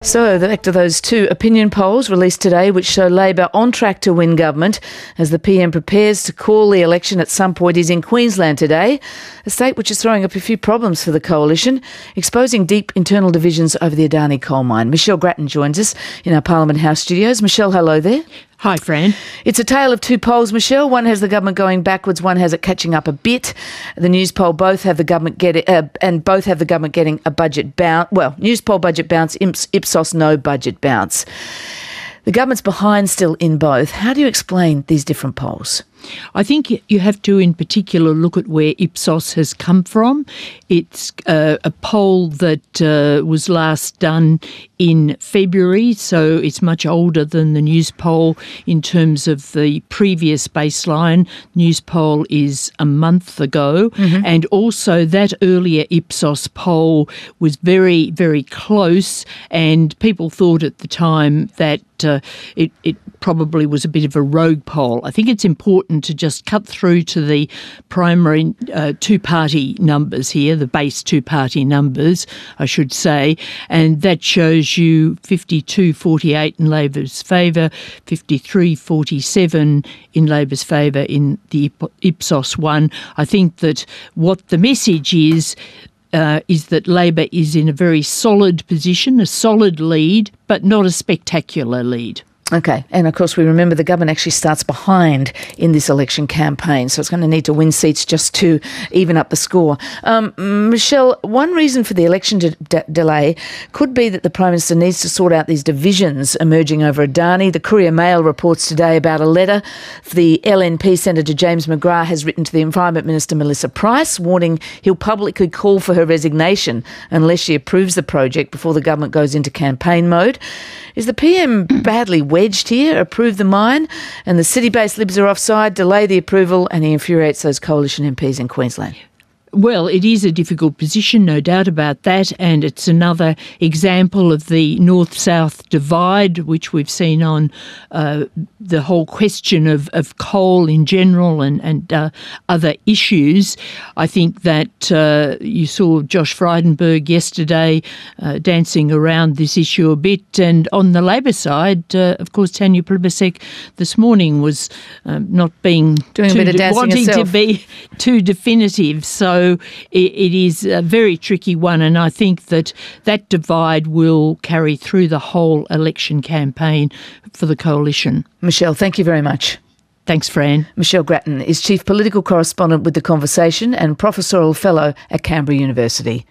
So, back to those two opinion polls released today which show Labor on track to win government as the PM prepares to call the election at some point. Is in Queensland today, a state which is throwing up a few problems for the coalition, exposing deep internal divisions over the Adani coal mine. Michelle Grattan joins us in our Parliament House studios. Michelle, hello there. Hi, Fran. It's a tale of two polls, Michelle. One has the government going backwards, one has it catching up a bit. The News poll both have the government getting a budget bounce. Well, News poll budget bounce, Ipsos no budget bounce. The government's behind still in both. How do you explain these different polls? I think you have to, in particular, look at where Ipsos has come from. It's a poll that was last done in February, so it's much older than the News poll in terms of the previous baseline. News poll is a month ago, and also that earlier Ipsos poll was very, very close, and people thought at the time that it probably was a bit of a rogue poll. I think it's important to just cut through to the primary two-party numbers here, the base two-party numbers, I should say, and that shows you 52-48 in Labor's favour, 53-47 in Labor's favour in the Ipsos one. I think that what the message is that Labor is in a very solid position, a solid lead, but not a spectacular lead. Okay, and of course we remember the government actually starts behind in this election campaign, so it's going to need to win seats just to even up the score. Michelle, one reason for the election delay could be that the Prime Minister needs to sort out these divisions emerging over Adani. The Courier Mail reports today about a letter the LNP Senator James McGrath has written to the Environment Minister Melissa Price, warning he'll publicly call for her resignation unless she approves the project before the government goes into campaign mode. Is the PM badly wedged here? Approve the mine and the city-based Libs are offside, delay the approval, and he infuriates those coalition MPs in Queensland. Well, it is a difficult position, no doubt about that, and it's another example of the north-south divide, which we've seen on the whole question of coal in general and other issues. I think that you saw Josh Frydenberg yesterday dancing around this issue a bit, and on the Labor side, of course, Tanya Plibersek this morning was not being wanting to be too definitive, so it is a very tricky one, and I think that divide will carry through the whole election campaign for the coalition. Michelle, thank you very much. Thanks, Fran. Michelle Grattan is Chief Political Correspondent with The Conversation and Professorial Fellow at Canberra University.